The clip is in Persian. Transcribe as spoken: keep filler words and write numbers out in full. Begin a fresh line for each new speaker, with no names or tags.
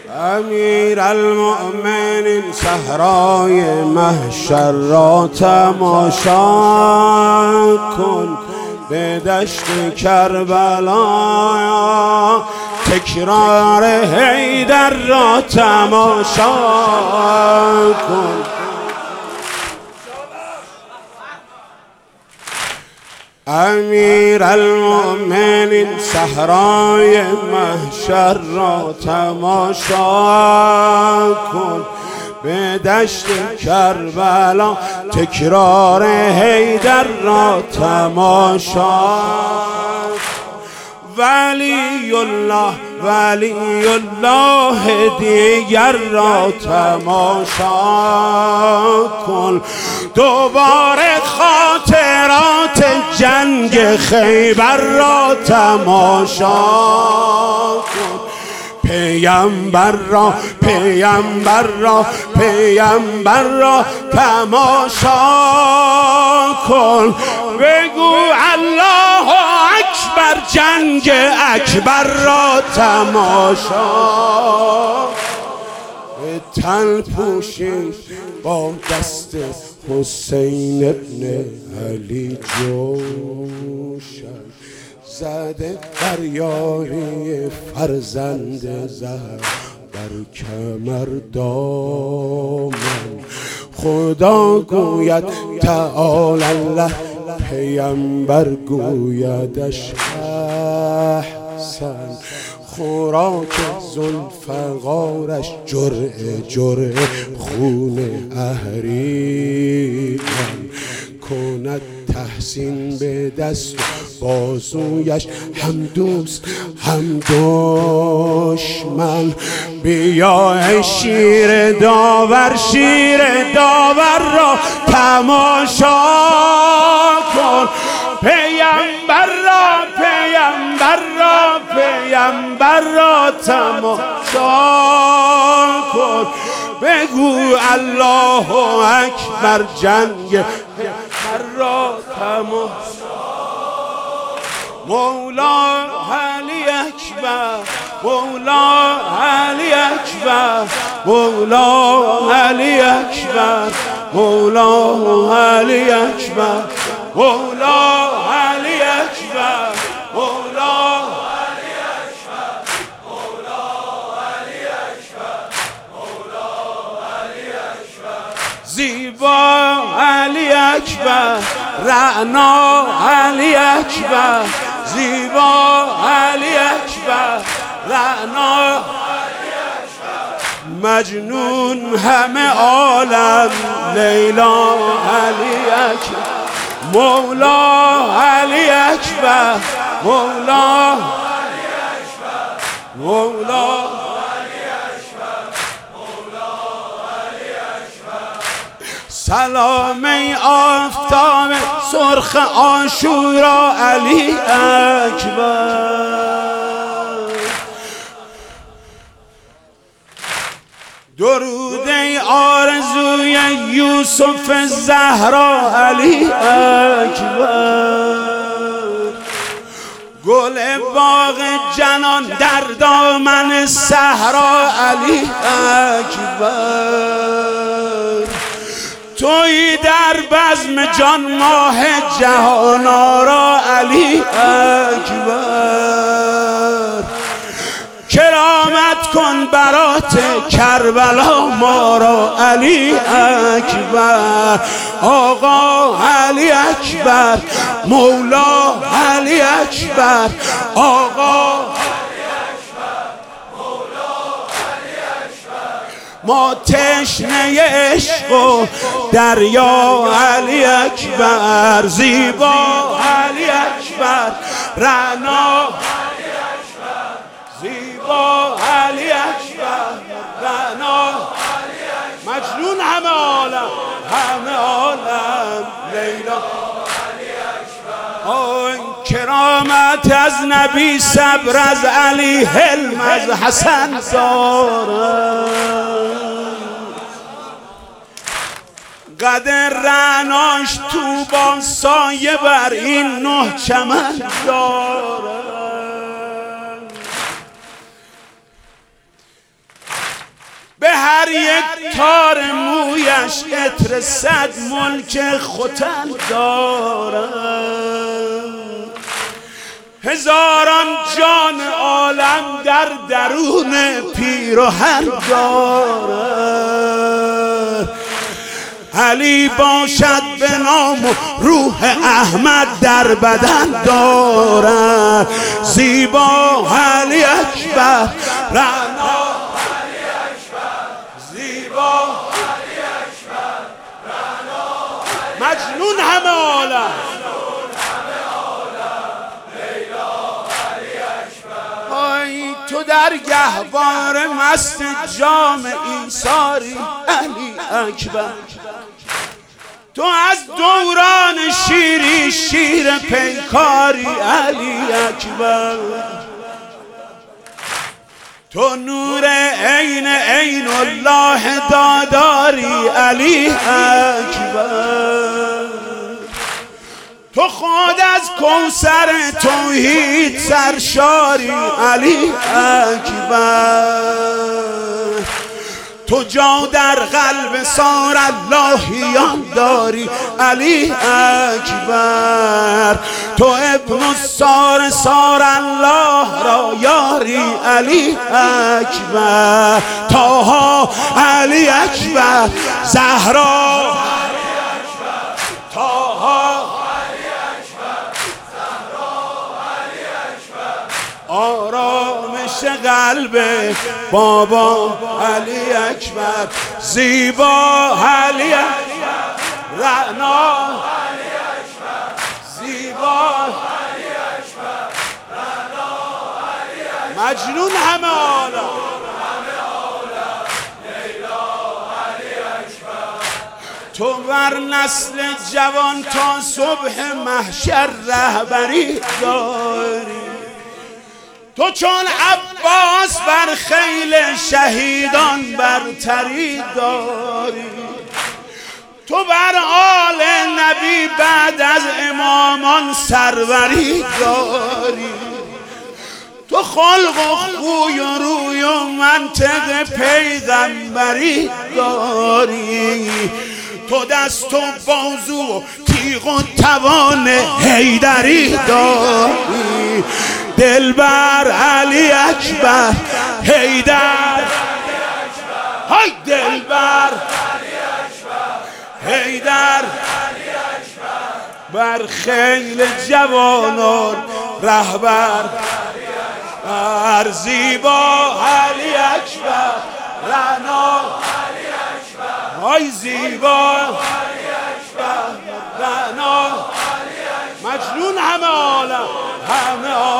امیر المؤمنین صحرای محشر را تماشا کن، به دشت کربلا تکرار حیدر را تماشا کن. امیر المؤمنین صحرای محشر را تماشا کن، به دشت کربلا تکرار حیدر را تماشا. ولی الله ولی الله دیگر را تماشا کن، دوباره خاطرات جنگ خیبر را تماشا کن. پیامبر را پیامبر را پیامبر را تماشا کن، بگو الله اکبر، جنگ اکبر را تماشا. تن پوشید با دست حسین ابن علی جوشن، زده بر یاری فرزند زهر بر کمر دامن. خدا گوید تعالی الله، پیامبر گویدش احسن. خوراک ذوالفقارش جرعه جرعه خون اهریمن. کند تحسین به دست بازویش، هم دوست هم دشمن. بیا شیر داور شیر داور را تماشا کن، پیامبر را پیامبر را پیامبر را تماشا کن، بگو الله اکبر، جنگ را تماشا. مولا علی اکبر، مولا علی اکبر، مولا علی اکبر، مولا علی اکبر، مولا علی اکبر، مولا علی اکبر، مولا علی اکبر، مولا علی اکبر. زیبا علی اکبر، رعنا علی اکبر، زیبا علی اکبر، رعنا علی اکبر. مجنون همه عالم، لیلا علی اکبر، مولا علی اکبر، مولا علی اکبر، مولا علی اکبر، مولا علی اکبر. سلام ای آفتاب سرخ عاشورا علی اکبر، درود ای آرزوی یوسف زهرا علی اکبر. گل باغ جنان در دامن صحرا علی اکبر. تویی در بزم جان ماه جهان آرا علی اکبر. کرامت کن برات کربلا ما را علی اکبر. آقا علی اکبر، مولا علی اکبر، آقا علی اکبر، مولا علی اکبر. ما تشنه عشق و دریا علی اکبر، زیبا علی اکبر، رعنا زیبا علی اکبر، رعنا علی اکبر. مجنون همه عالم، همه عالم، لیلا علی اکبر. آن کرامت از نبی، صبر از علی، حلم از حسن دارد. قد رعناش تو با سایه بر این نه چمن دارد. هر یک تار مویش عطر صد ملک ختن دارد. هزاران جان عالم در درون پیرهن دارد. علی باشد به نام و روح احمد در بدن دارد. زیبا علی اکبر رعنا علی اکبر، زیبا علی اکبر رعنا مجنون همه عالم، تو در گهوار مست جام ایثاری علی اکبر. تو از دوران شیری شیر پیکاری علی اکبر. تو نور عین عین الله داداری علی اکبر. تو خود از کوثر توحید سرشاری علی اکبر. تو جا در قلب سار اللهیان داری علی اکبر. تو ابن السار سار الله را یاری علی اکبر. طه علی اکبر، زهرا آرامش قلب بابا علی اکبر. زیبا علی اکبر رعنا علی اکبر، زیبا علی اکبر رعنا علی اکبر مجنون همه عالم، لیلا علی اکبر. تو بر نسل جوان تا صبح محشر رهبری داری. تو چون عباس بر خیل شهیدان برتری داری. تو بر آل نبی بعد از امامان سروری داری. تو خلق و خوی و روی و منطق پیغمبری داری. تو دست و بازو و تیغ و توان حیدری داری. دلبر علی اکبر حیدر، های دلبر حیدر. بر خیل جوانان رهبر بر زیبا علی اکبر رعنا های زیبا رعنا مجنون همه عالم، همه عالم.